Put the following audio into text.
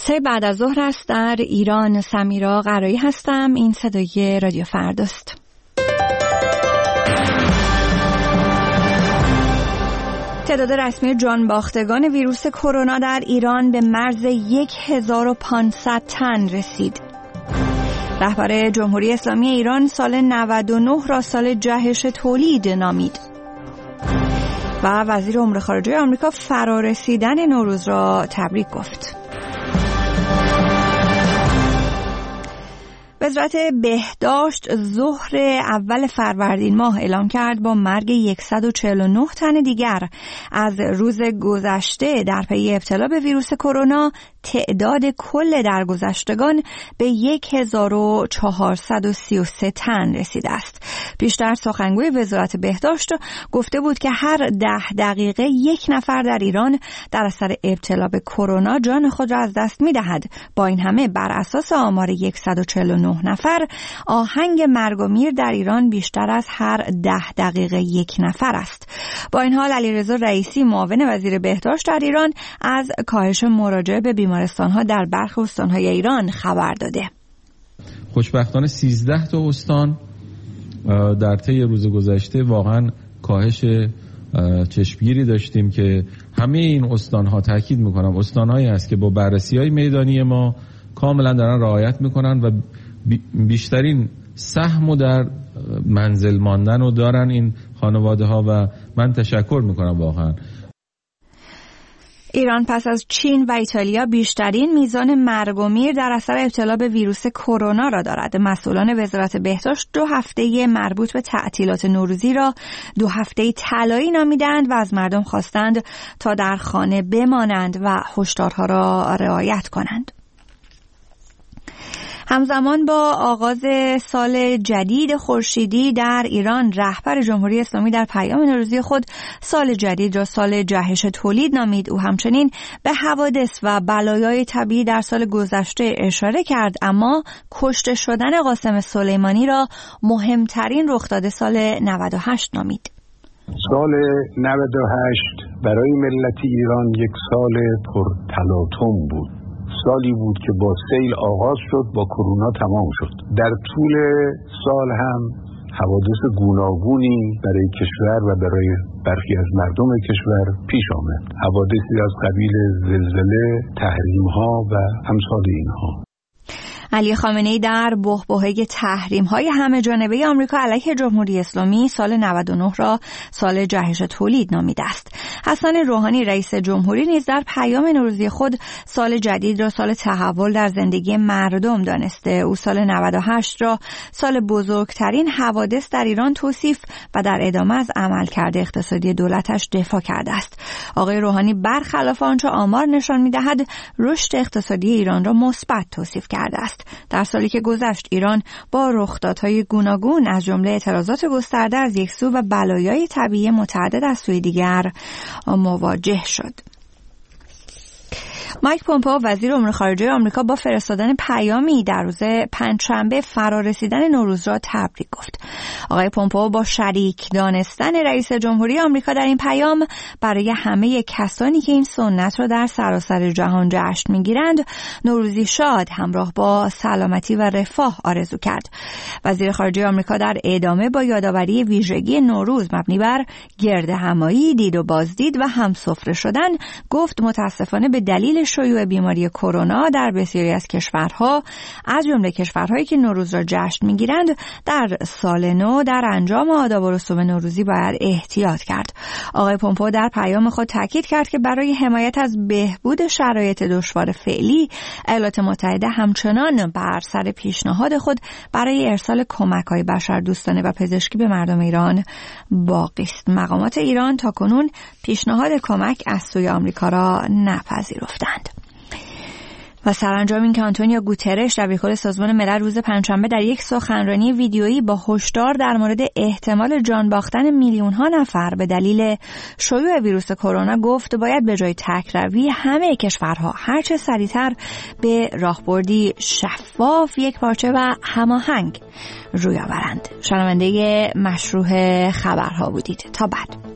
3 بعد از ظهر است در ایران. سمیرا قرایی هستم. این صدای رادیو فرداست. تعداد رسمی جانباختگان ویروس کرونا در ایران به مرز 1500 تن رسید. رهبر جمهوری اسلامی ایران سال 99 را سال جهش تولید نامید. و وزیر امور خارجه آمریکا فرارسیدن نوروز را تبریک گفت. وزارت بهداشت ظهر اول فروردین ماه اعلام کرد با مرگ 149 تن دیگر از روز گذشته در پی ابتلا به ویروس کرونا تعداد کل درگذشتگان به 1433 تن رسیده است. پیشتر سخنگوی وزارت بهداشت گفته بود که هر 10 دقیقه یک نفر در ایران در اثر ابتلا به کرونا جان خود را از دست می‌دهد. با این همه بر اساس آمار 149 نفر آهنگ مرگ و میر در ایران بیشتر از هر 10 دقیقه یک نفر است. با این حال علیرضا رئیسی معاون وزیر بهداشت در ایران از کاهش مراجعه به بیمارستان‌ها در برخی استان‌های ایران خبر داده. خوشبختانه 13 تا استان در طی روز گذشته واقعا کاهش چشمگیری داشتیم که همه این استان‌ها، تاکید می‌کنم استان‌هایی است که با بررسی‌های میدانی ما کاملا دارن رعایت می‌کنن و بیشترین سهمو در منزل ماندن و دارن این خانواده‌ها و من تشکر می‌کنم واقعا. ایران پس از چین و ایتالیا بیشترین میزان مرگ و میر در اثر ابتلا به ویروس کرونا را دارد. مسئولان وزارت بهداشت 2 هفته مربوط به تعطیلات نوروزی را 2 هفته طلایی نامیدند و از مردم خواستند تا در خانه بمانند و هشدارها را رعایت کنند. همزمان با آغاز سال جدید خورشیدی در ایران، رهبر جمهوری اسلامی در پیام نوروزی خود سال جدید را سال جهش تولید نامید. او همچنین به حوادث و بلایای طبیعی در سال گذشته اشاره کرد، اما کشته شدن قاسم سلیمانی را مهمترین رخداد سال 98 نامید. سال 98 برای ملت ایران یک سال پرتلاطم بود. سالی بود که با سیل آغاز شد، با کرونا تمام شد. در طول سال هم حوادث گوناگونی برای کشور و برای برخی از مردم کشور پیش آمد. حوادثی از قبیل زلزله، تحریم‌ها و امثال اینها. علی خامنه‌ای در بحبوحه تحریم‌های همه جانبه آمریکا علیه جمهوری اسلامی سال 99 را سال جهش تولید نامیده است. حسن روحانی رئیس جمهوری نیز در پیام نوروزی خود سال جدید را سال تحول در زندگی مردم دانسته. او سال 98 را سال بزرگترین حوادث در ایران توصیف و در ادامه از عملکرد اقتصادی دولتش دفاع کرده است. آقای روحانی برخلاف آنچه آمار نشان می‌دهد، رشد اقتصادی ایران را مثبت توصیف کرده است. در سالی که گذشت ایران با رخدادهای گوناگون از جمله اعتراضات گسترده از یک سو و بلایای طبیعی متعدد از سوی دیگر مواجه شد. مایک پومپئو وزیر امور خارجه آمریکا با فرستادن پیامی در روز پنجشنبه فرارسیدن نوروز را تبریک گفت. آقای پومپئو با شریک دانستن رئیس جمهوری آمریکا در این پیام برای همه کسانی که این سنت را در سراسر جهان جشن می‌گیرند نوروزی شاد همراه با سلامتی و رفاه آرزو کرد. وزیر خارجه آمریکا در ادامه با یادآوری ویژگی نوروز مبنی بر گردهمایی، دید و بازدید و همسفره شدن گفت متاسفانه به دلیل شیوع بیماری کرونا در بسیاری از کشورها از جمله کشورهایی که نوروز را جشن می‌گیرند در سال نو در انجام آداب و رسوم نوروزی باید احتیاط کرد. آقای پومپئو در پیام خود تاکید کرد که برای حمایت از بهبود شرایط دشوار فعلی ایالات متحده همچنان بر سر پیشنهاد خود برای ارسال کمک‌های بشردوستانه و پزشکی به مردم ایران باقی است. مقامات ایران تاکنون پیشنهاد کمک از سوی آمریکا را نپذیرفتند. و سرانجام این که آنتونیو گوترش دبیرکل سازمان ملل روز پنجشنبه در یک سخنرانی ویدیویی با هشدار در مورد احتمال جان باختن میلیون‌ها نفر به دلیل شیوع ویروس کرونا گفت باید به جای تکروی همه کشورها هرچه سریعتر به راهبردی شفاف، یکپارچه و هماهنگ روی آورند. شنونده مشروع خبرها بودید. تا بعد.